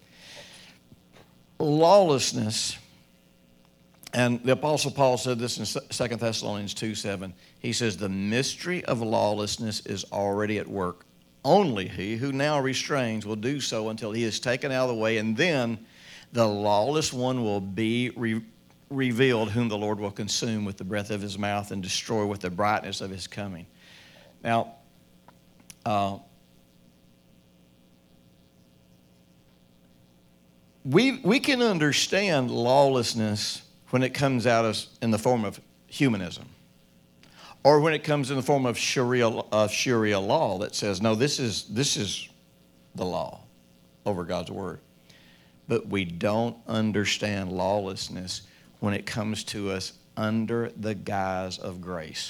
Lawlessness, and the Apostle Paul said this in 2 Thessalonians 2:7. He says, the mystery of lawlessness is already at work. Only he who now restrains will do so until he is taken out of the way, and then the lawless one will be revealed, whom the Lord will consume with the breath of his mouth and destroy with the brightness of his coming. Now, we can understand lawlessness when it comes out in the form of humanism, or when it comes in the form of Sharia law that says, no, this is the law over God's word. But we don't understand lawlessness when it comes to us under the guise of grace.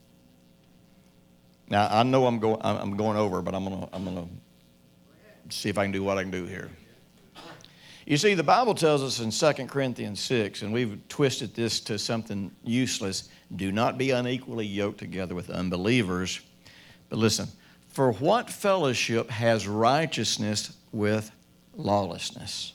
Now, I know I'm going over, but I'm gonna see if I can do what I can do here. You see, the Bible tells us in 2 Corinthians 6, and we've twisted this to something useless, do not be unequally yoked together with unbelievers. But listen, for what fellowship has righteousness with lawlessness?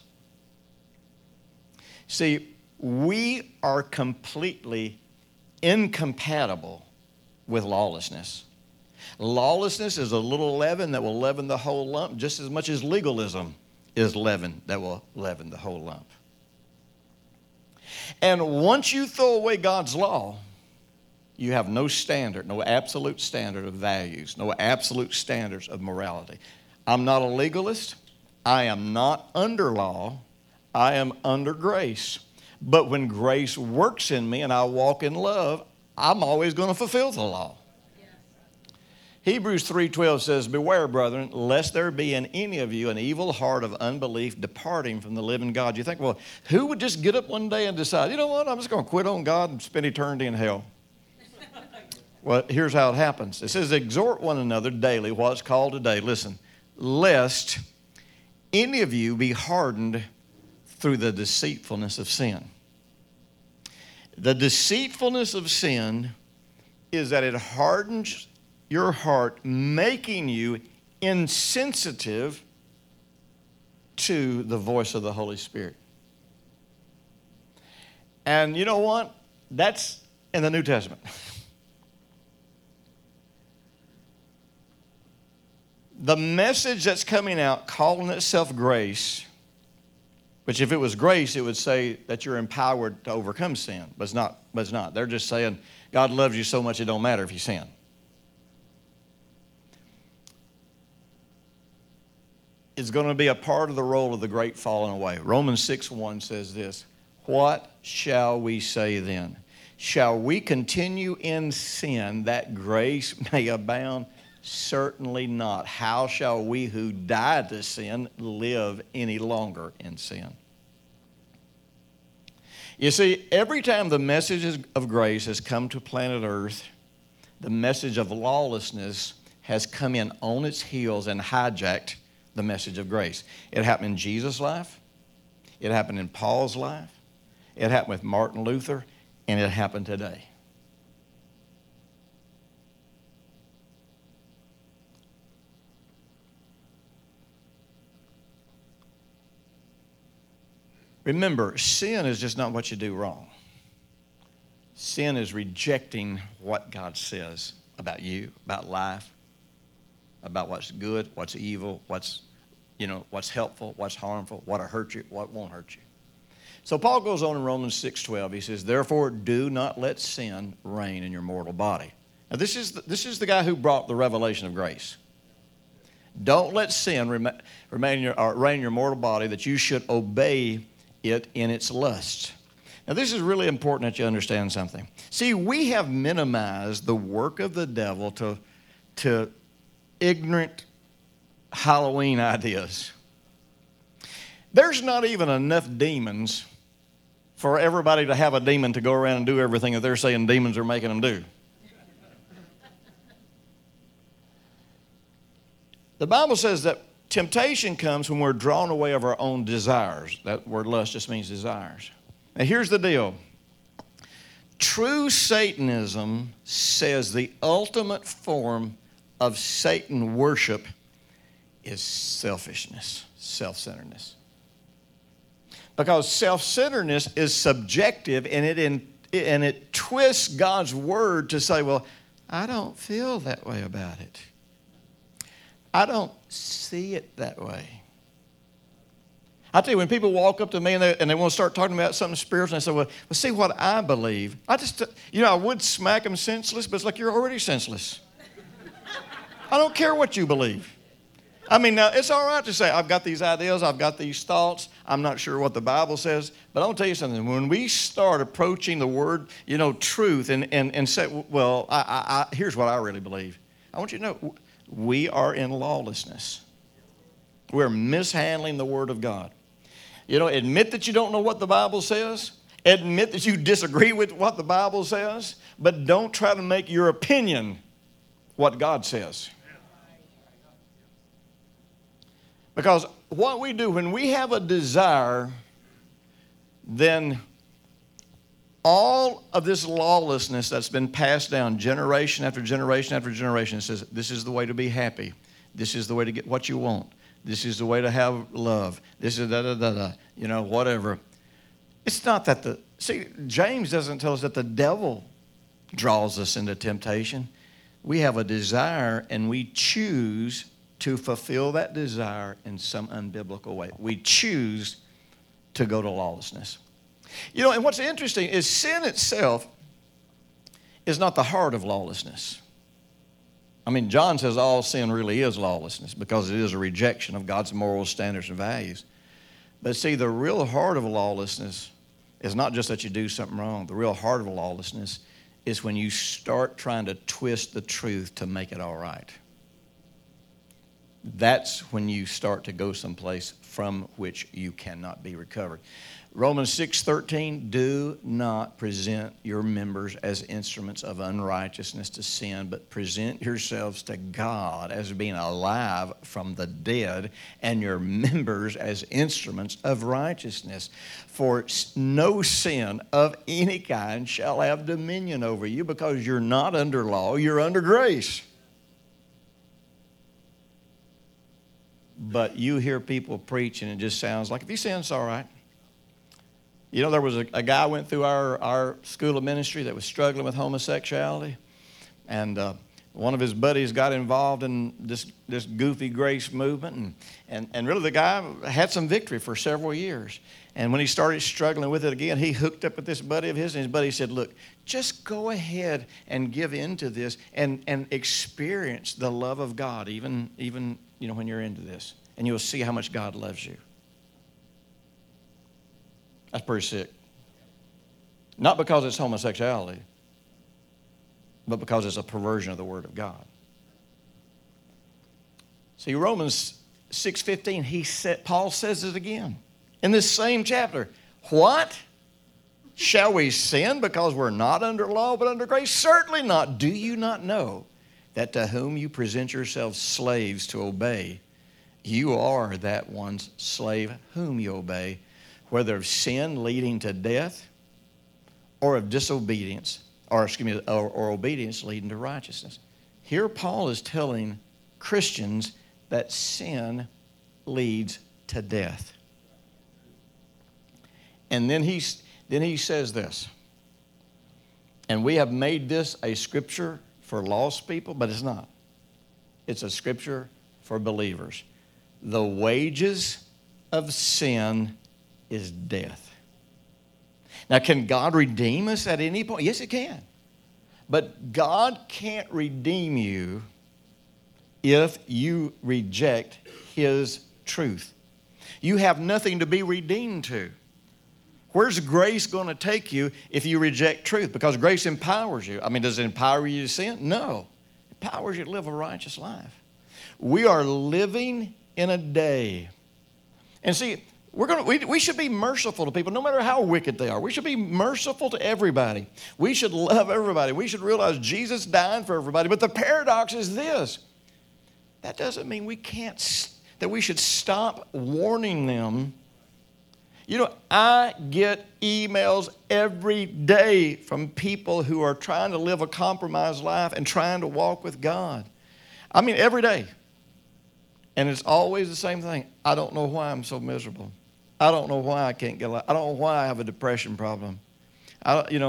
See, we are completely incompatible with lawlessness. Lawlessness is a little leaven that will leaven the whole lump just as much as legalism is leaven that will leaven the whole lump. And once you throw away God's law, you have no standard, no absolute standard of values, no absolute standards of morality. I'm not a legalist. I am not under law. I am under grace. But when grace works in me and I walk in love, I'm always going to fulfill the law. Hebrews 3:12 says, beware, brethren, lest there be in any of you an evil heart of unbelief departing from the living God. You think, well, who would just get up one day and decide, you know what, I'm just going to quit on God and spend eternity in hell? Well, here's how it happens. It says, exhort one another daily, what's called today, listen, lest any of you be hardened through the deceitfulness of sin. The deceitfulness of sin is that it hardens your heart, making you insensitive to the voice of the Holy Spirit. And you know what? That's in the New Testament. The message that's coming out, calling itself grace, which if it was grace, it would say that you're empowered to overcome sin. But it's not. They're just saying God loves you so much it don't matter if you sin. Is going to be a part of the role of the great falling away. Romans 6:1 says this, what shall we say then? Shall we continue in sin that grace may abound? Certainly not. How shall we who died to sin live any longer in sin? You see, every time the message of grace has come to planet Earth, the message of lawlessness has come in on its heels and hijacked the message of grace. It happened in Jesus' life. It happened in Paul's life. It happened with Martin Luther. And it happened today. Remember, sin is just not what you do wrong. Sin is rejecting what God says about you, about life, about what's good, what's evil, what's helpful, what's harmful, what'll hurt you, what won't hurt you. So Paul goes on in Romans 6:12. He says, therefore, do not let sin reign in your mortal body. Now, this is the guy who brought the revelation of grace. Don't let sin reign in your mortal body, that you should obey it in its lust. Now, this is really important that you understand something. See, we have minimized the work of the devil to ignorant Halloween ideas. There's not even enough demons for everybody to have a demon to go around and do everything that they're saying demons are making them do. The Bible says that temptation comes when we're drawn away of our own desires. That word lust just means desires. Now here's the deal. True Satanism says the ultimate form of Satan worship is selfishness, self-centeredness. Because self-centeredness is subjective, and it twists God's word to say, well, I don't feel that way about it. I don't see it that way. I tell you, when people walk up to me and they want to start talking about something spiritual, and they say, well, see what I believe. I would smack them senseless, but it's like you're already senseless. I don't care what you believe. I mean, now, it's all right to say, I've got these ideas, I've got these thoughts, I'm not sure what the Bible says, but I'll tell you something. When we start approaching the word, truth, and say, well, here's what I really believe. I want you to know, we are in lawlessness. We're mishandling the Word of God. Admit that you don't know what the Bible says. Admit that you disagree with what the Bible says, but don't try to make your opinion what God says. Because what we do, when we have a desire, then all of this lawlessness that's been passed down generation after generation after generation says, this is the way to be happy. This is the way to get what you want. This is the way to have love. This is whatever. It's not that James doesn't tell us that the devil draws us into temptation. We have a desire and we choose to fulfill that desire in some unbiblical way. We choose to go to lawlessness. And what's interesting is sin itself is not the heart of lawlessness. I mean, John says all sin really is lawlessness because it is a rejection of God's moral standards and values. But see, the real heart of lawlessness is not just that you do something wrong. The real heart of lawlessness is when you start trying to twist the truth to make it all right. That's when you start to go someplace from which you cannot be recovered. Romans 6:13, do not present your members as instruments of unrighteousness to sin, but present yourselves to God as being alive from the dead, and your members as instruments of righteousness. For no sin of any kind shall have dominion over you, because you're not under law, you're under grace. But you hear people preach, and it just sounds like, if you sin, it's all right. You know, there was a guy went through our school of ministry that was struggling with homosexuality. And one of his buddies got involved in this goofy grace movement. And really the guy had some victory for several years. And when he started struggling with it again, he hooked up with this buddy of his. And his buddy said, look, just go ahead and give in to this and experience the love of God, even you know, when you're into this. And you'll see how much God loves you. That's pretty sick. Not because it's homosexuality, but because it's a perversion of the Word of God. See, Romans 6:15, Paul says it again in this same chapter. What? Shall we sin because we're not under law but under grace? Certainly not. Do you not know that to whom you present yourselves slaves to obey, you are that one's slave whom you obey, whether of sin leading to death or of disobedience, or obedience leading to righteousness. Here Paul is telling Christians that sin leads to death. And then he says this, and we have made this a scripture for lost people, but it's not. It's a scripture for believers. The wages of sin is death. Now, can God redeem us at any point? Yes, He can. But God can't redeem you if you reject His truth. You have nothing to be redeemed to. Where's grace going to take you if you reject truth? Because grace empowers you. I mean, does it empower you to sin? No. It empowers you to live a righteous life. We are living in a day. And see, we should be merciful to people no matter how wicked they are. We should be merciful to everybody. We should love everybody. We should realize Jesus died for everybody. But the paradox is this. That doesn't mean that we should stop warning them. You know, I get emails every day from people who are trying to live a compromised life and trying to walk with God. I mean, every day. And it's always the same thing. I don't know why I'm so miserable. I don't know why I can't get along. I don't know why I have a depression problem. I don't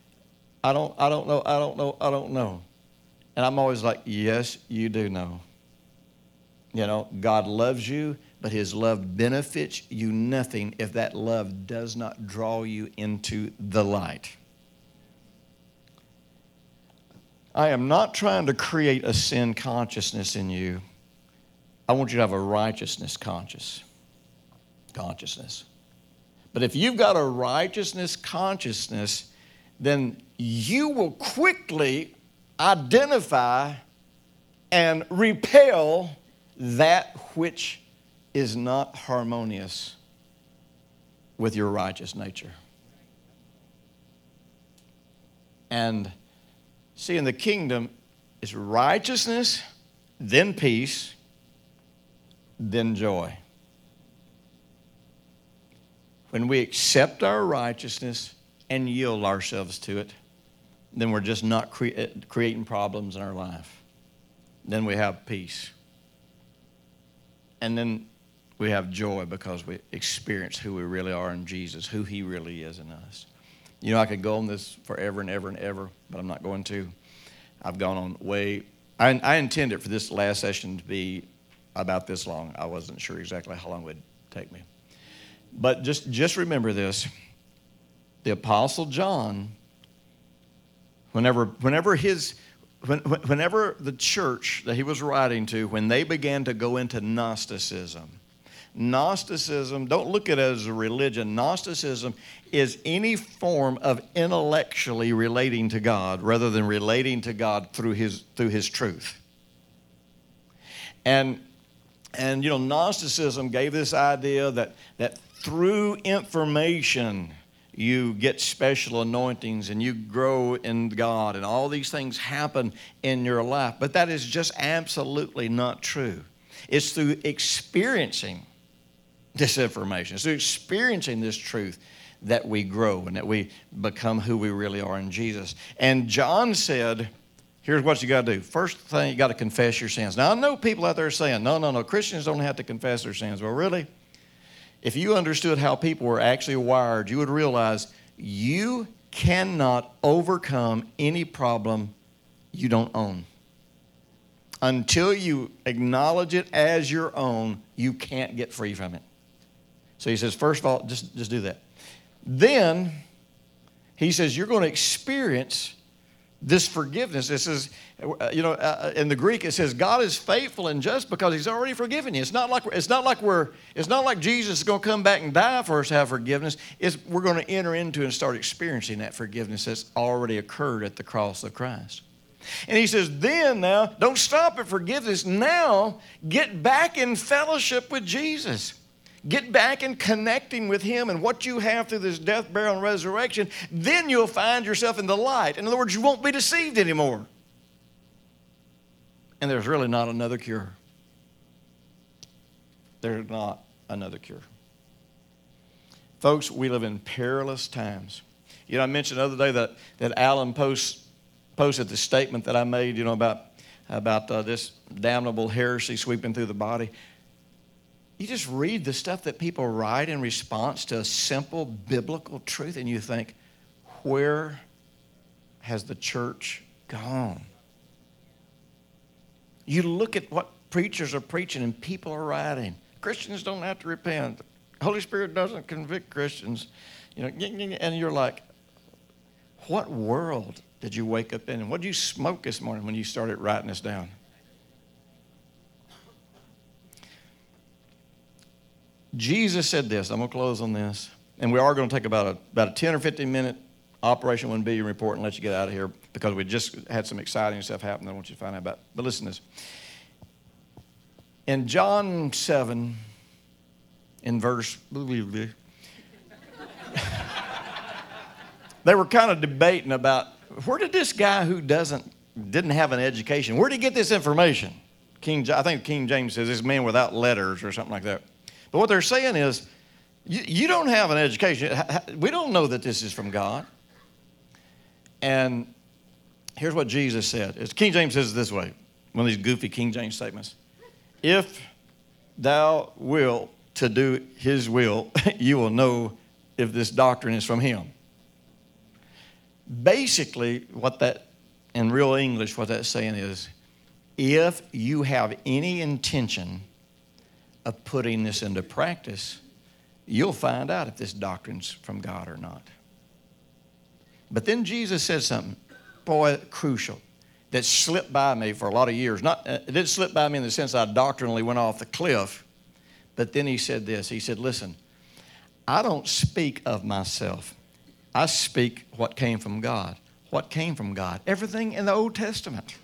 know. And I'm always like, yes, you do know. You know, God loves you, but His love benefits you nothing if that love does not draw you into the light. I am not trying to create a sin consciousness in you. I want you to have a righteousness consciousness. But if you've got a righteousness consciousness, then you will quickly identify and repel that which is not harmonious with your righteous nature. And see, in the kingdom, it's righteousness, then peace, then joy. When we accept our righteousness and yield ourselves to it, then we're just not creating problems in our life. Then we have peace. And then we have joy because we experience who we really are in Jesus, who He really is in us. You know, I could go on this forever and ever and ever, but I'm not going to. I've gone on way. I intended for this last session to be about this long. I wasn't sure exactly how long it would take me. But just remember this. The Apostle John, whenever the church that he was writing to, when they began to go into Gnosticism, Gnosticism, don't look at it as a religion. Gnosticism is any form of intellectually relating to God rather than relating to God through His truth. And Gnosticism gave this idea that through information you get special anointings and you grow in God and all these things happen in your life. But that is just absolutely not true. It's through experiencing this information. It's through experiencing this truth that we grow and that we become who we really are in Jesus. And John said, here's what you got to do. First thing, you got to confess your sins. Now, I know people out there saying, no, Christians don't have to confess their sins. Well, really? If you understood how people were actually wired, you would realize you cannot overcome any problem you don't own. Until you acknowledge it as your own, you can't get free from it. So he says, first of all, just do that. Then he says, you're going to experience this forgiveness. This is, in the Greek it says God is faithful and just because He's already forgiven you. It's not like Jesus is going to come back and die for us to have forgiveness. We're going to enter into and start experiencing that forgiveness that's already occurred at the cross of Christ. And he says, then now, don't stop at forgiveness. Now, get back in fellowship with Jesus. Get back in connecting with Him and what you have through this death, burial, and resurrection. Then you'll find yourself in the light. In other words, you won't be deceived anymore. And there's really not another cure. There's not another cure. Folks, we live in perilous times. I mentioned the other day that Alan posted the statement that I made, about this damnable heresy sweeping through the body. You just read the stuff that people write in response to a simple biblical truth, and you think, where has the church gone? You look at what preachers are preaching and people are writing. Christians don't have to repent. The Holy Spirit doesn't convict Christians. And you're like, what world did you wake up in? And what did you smoke this morning when you started writing this down? Jesus said this. I'm going to close on this. And we are going to take about a 10 or 15 minute Operation 1 Billion report and let you get out of here because we just had some exciting stuff happen I want you to find out about. But listen to this. In John 7, in verse... they were kind of debating about where did this guy who didn't have an education, where did he get this information? I think King James says this man without letters or something like that. But what they're saying is, you don't have an education. We don't know that this is from God. And here's what Jesus said. King James says it this way, one of these goofy King James statements. If thou wilt to do His will, you will know if this doctrine is from Him. Basically, in real English, what that's saying is, if you have any intention of putting this into practice, you'll find out if this doctrine's from God or not. But then Jesus said something, crucial, that slipped by me for a lot of years. It didn't slip by me in the sense I doctrinally went off the cliff, but then He said this. He said, listen, I don't speak of myself. I speak what came from God. What came from God? Everything in the Old Testament.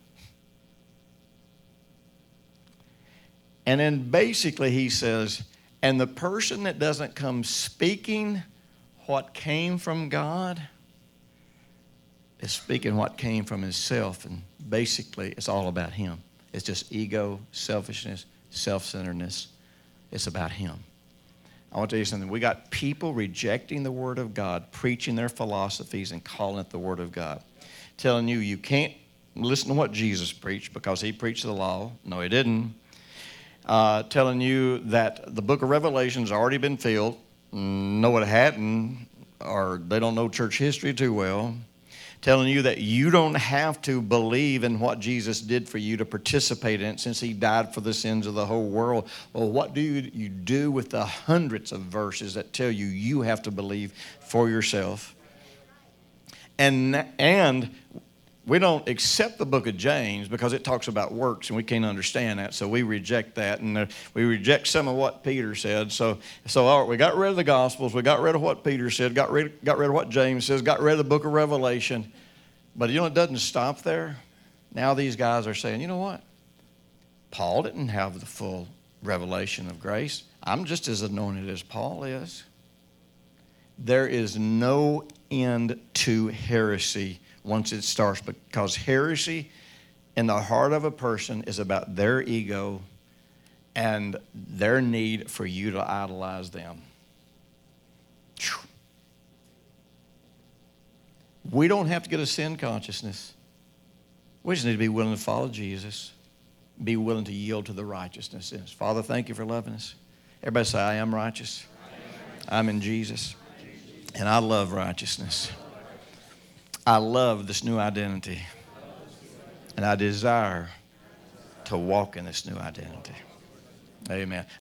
And then basically He says, and the person that doesn't come speaking what came from God is speaking what came from himself. And basically it's all about him. It's just ego, selfishness, self-centeredness. It's about him. I want to tell you something. We got people rejecting the Word of God, preaching their philosophies and calling it the Word of God. Telling you can't listen to what Jesus preached because He preached the law. No, He didn't. Telling you that the book of Revelation's already been filled. No, it hadn't, or they don't know church history too well. Telling you that you don't have to believe in what Jesus did for you to participate in it since He died for the sins of the whole world. Well, what do you do with the hundreds of verses that tell you have to believe for yourself? And We don't accept the book of James because it talks about works, and we can't understand that, so we reject that, and we reject some of what Peter said. So all right, we got rid of the Gospels, we got rid of what Peter said, got rid of what James says, got rid of the book of Revelation. But you know, it doesn't stop there. Now these guys are saying, you know what? Paul didn't have the full revelation of grace. I'm just as anointed as Paul is. There is no end to heresy once it starts, because heresy in the heart of a person is about their ego and their need for you to idolize them. We don't have to get a sin consciousness. We just need to be willing to follow Jesus, be willing to yield to the righteousness in us. Father, thank you for loving us. Everybody say, I am righteous. I'm in Jesus. And I love righteousness. I love this new identity. And I desire to walk in this new identity. Amen.